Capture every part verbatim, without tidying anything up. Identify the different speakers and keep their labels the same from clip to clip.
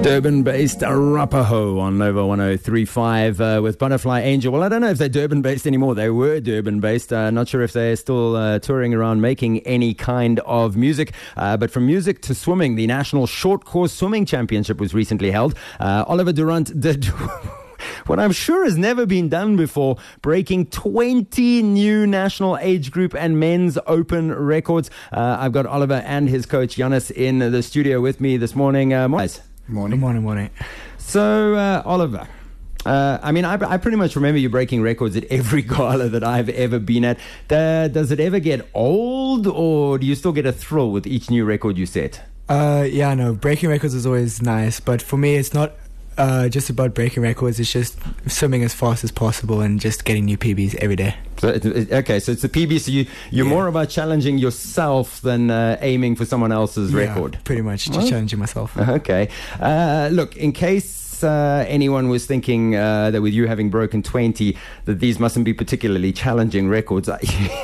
Speaker 1: Durban-based Arapaho on Nova one oh three point five uh, with Butterfly Angel. Well, I don't know if they're Durban-based anymore. They were Durban-based. Uh, not sure if they're still uh, touring around making any kind of music. Uh, but from music to swimming, the National Short Course Swimming Championship was recently held. Uh, Oliver Durant did what I'm sure has never been done before, breaking twenty new national age group and men's open records. Uh, I've got Oliver and his coach, Giannis, in the studio with me this morning. Uh, guys.
Speaker 2: Morning.
Speaker 3: Good morning, morning.
Speaker 1: So, uh, Oliver, uh, I mean, I, I pretty much remember you breaking records at every gala that I've ever been at. Uh, does it ever get old, or do you still get a thrill with each new record you set?
Speaker 3: Uh, yeah, no, breaking records is always nice, but for me, it's not uh, just about breaking records. It's just swimming as fast as possible and just getting new P Bs every day.
Speaker 1: So it, it, okay, so it's the P B, so you, you're yeah. more about challenging yourself than uh, aiming for someone else's
Speaker 3: yeah,
Speaker 1: record.
Speaker 3: Pretty much, just
Speaker 1: well,
Speaker 3: challenging myself.
Speaker 1: Okay. Uh, look, in case uh, anyone was thinking uh, that with you having broken twenty, that these mustn't be particularly challenging records, I,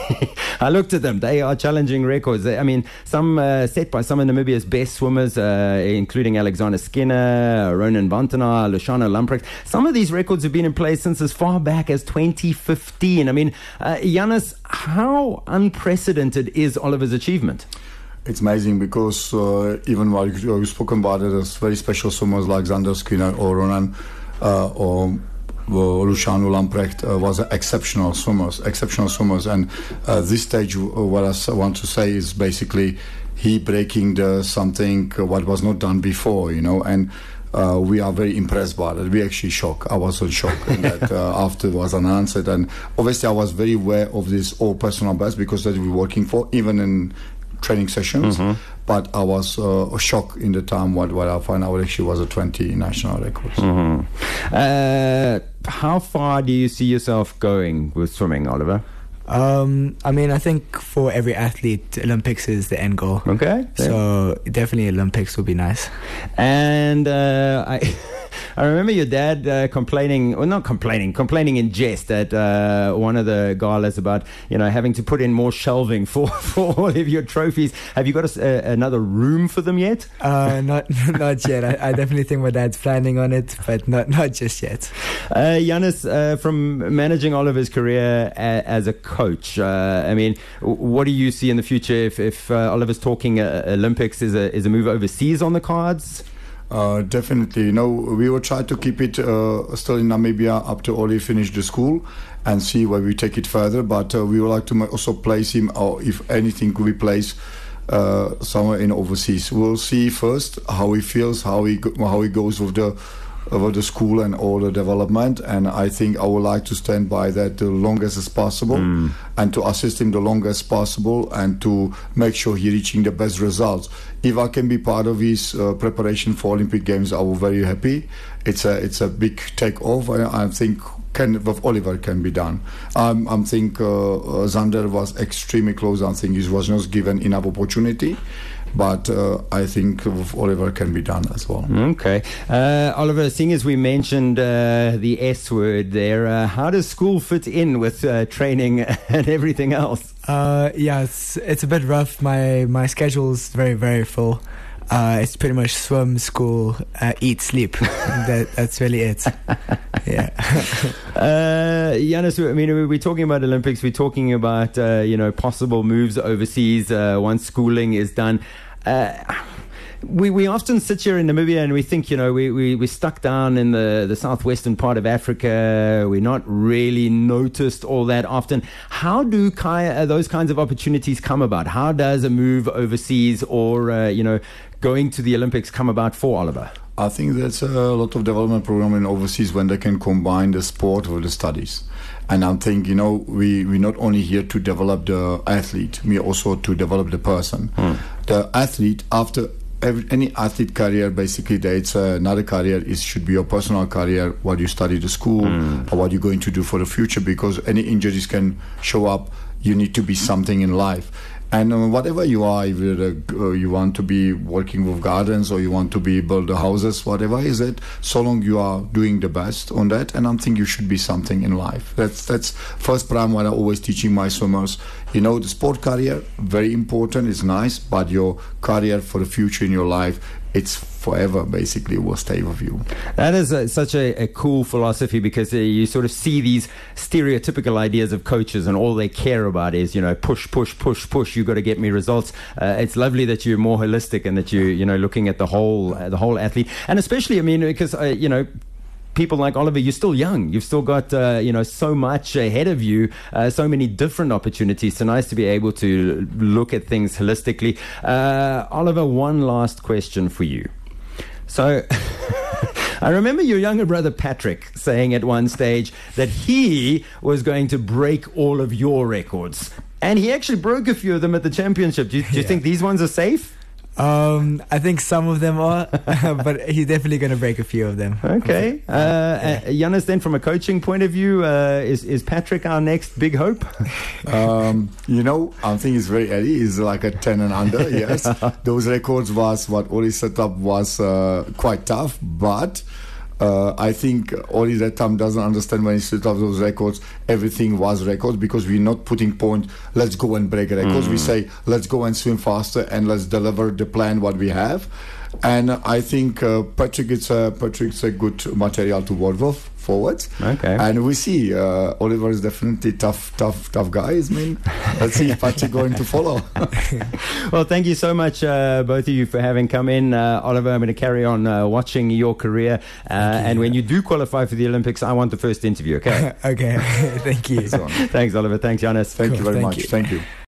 Speaker 1: I looked at them. They are challenging records. They, I mean, some uh, set by some of Namibia's best swimmers, uh, including Alexander Skinner, Ronan Vantana, Luciano Lamprecht. Some of these records have been in place since as far back as twenty fifteen. I mean, Uh, Giannis, how unprecedented is Oliver's achievement?
Speaker 2: It's amazing because uh, even while you, you spoke about it, there's very special swimmers like Xander Skinner or Ronan uh, or uh, Luciano Lamprecht uh, was exceptional swimmers, exceptional swimmers. And uh, this stage, uh, what I want to say is basically he breaking the something uh, what was not done before, you know, and Uh, we are very impressed by it. We actually shocked. I was in shock that uh, after it was announced, and obviously I was very aware of this all personal best because that we were working for, even in training sessions. Mm-hmm. But I was uh, shocked in the time what, what I found out actually was a twenty national records.
Speaker 1: Mm-hmm. Uh, how far do you see yourself going with swimming, Oliver?
Speaker 3: Um, I mean, I think for every athlete, Olympics is the end goal.
Speaker 1: Okay.
Speaker 3: So definitely Olympics would be nice.
Speaker 1: And uh, I I remember your dad uh, complaining, well, not complaining, complaining in jest at uh, one of the galas about, you know, having to put in more shelving for, for all of your trophies. Have you got a, uh, another room for them yet?
Speaker 3: Uh, not not yet. I, I definitely think my dad's planning on it, but not, not just yet.
Speaker 1: Uh, Giannis, uh, from managing Oliver's career a, as a coach, uh, I mean, what do you see in the future if, if uh, Oliver's talking uh, Olympics, is a, is a move overseas on the cards?
Speaker 2: Uh, definitely. You know, we will try to keep it uh, still in Namibia up to Oli finish the school and see where we take it further. But uh, we would like to also place him, or if anything, could be placed uh, somewhere in overseas. We'll see first how he feels, how he go, how he goes with the over the school and all the development, and I think I would like to stand by that the longest as possible mm. and to assist him the longest possible and to make sure he reaching the best results. If I can be part of his uh, preparation for Olympic Games, I will very happy. It's a it's a big takeoff. I, I think can with Oliver can be done. Um, I think uh, uh, Xander was extremely close. I think he was not given enough opportunity. But uh, I think with Oliver can be done as well.
Speaker 1: Okay. Uh, Oliver, seeing as we mentioned uh, the S word there, uh, how does school fit in with uh, training and everything else?
Speaker 3: Uh, yeah, it's, it's a bit rough. My, my schedule's very, very full. Uh, it's pretty much swim, school, uh, eat, sleep. that, that's really it. Yeah.
Speaker 1: uh, Giannis, I mean, we're talking about Olympics. We're talking about, uh, you know, possible moves overseas uh, once schooling is done. Uh, we we often sit here in Namibia and we think, you know, we, we, we're stuck down in the, the southwestern part of Africa. We're not really noticed all that often. How do ki- uh, those kinds of opportunities come about? How does a move overseas or, uh, you know, going to the Olympics come about for Oliver?
Speaker 2: I think there's a lot of development program in overseas when they can combine the sport with the studies. And I think, you know, we, we're not only here to develop the athlete, we also to develop the person. Hmm. The athlete, after every, any athlete career, basically, it's uh, another career. It should be your personal career, what you study the school, hmm. or what you're going to do for the future, because any injuries can show up. You need to be something in life. And uh, whatever you are, if you're, uh, you want to be working with gardens or you want to be build the houses, whatever is it, so long you are doing the best on that, and I think you should be something in life. That's that's first prime what I always teaching my swimmers. You know, the sport career, very important, it's nice, but your career for the future in your life, it's forever, basically, will stay with you.
Speaker 1: That is a, such a, a cool philosophy, because uh, you sort of see these stereotypical ideas of coaches, and all they care about is, you know, push, push, push, push. You got to get me results. Uh, it's lovely that you're more holistic and that you, you know, looking at the whole, uh, the whole athlete, and especially, I mean, because uh, you know. People like Oliver, you're still young. You've still got, uh, you know, so much ahead of you, uh, so many different opportunities. So nice to be able to look at things holistically. Uh, Oliver, one last question for you. So I remember your younger brother Patrick saying at one stage that he was going to break all of your records. And he actually broke a few of them at the championship. Do you, do you
Speaker 3: Yeah.
Speaker 1: think these ones are safe?
Speaker 3: Um, I think some of them are, but he's definitely going to break a few of them.
Speaker 1: Okay. Uh, uh, Giannis, then from a coaching point of view, uh, is, is Patrick our next big hope?
Speaker 2: Um, you know, I think he's very early. He's like a ten and under, yes. Those records was, what Oli set up was uh, quite tough, but uh, I think Oli that time doesn't understand when he set up those records, everything was records, because we're not putting point, let's go and break records. Mm. We say, let's go and swim faster and let's deliver the plan what we have. And I think uh, Patrick, it's a, Patrick's a good material to work with forwards.
Speaker 1: Okay.
Speaker 2: And we see uh, Oliver is definitely tough, tough, tough guy. I mean, let's see if Patrick going to follow.
Speaker 1: Well, thank you so much, uh, both of you, for having come in. Uh, Oliver, I'm going to carry on uh, watching your career. Uh, and when you do qualify for the Olympics, I want the first interview, okay?
Speaker 3: Okay. Thank you.
Speaker 1: Thanks, Oliver. Thanks, Giannis.
Speaker 2: Thank
Speaker 3: Cool,
Speaker 2: you very
Speaker 3: thank
Speaker 2: much.
Speaker 3: you.
Speaker 2: Thank you.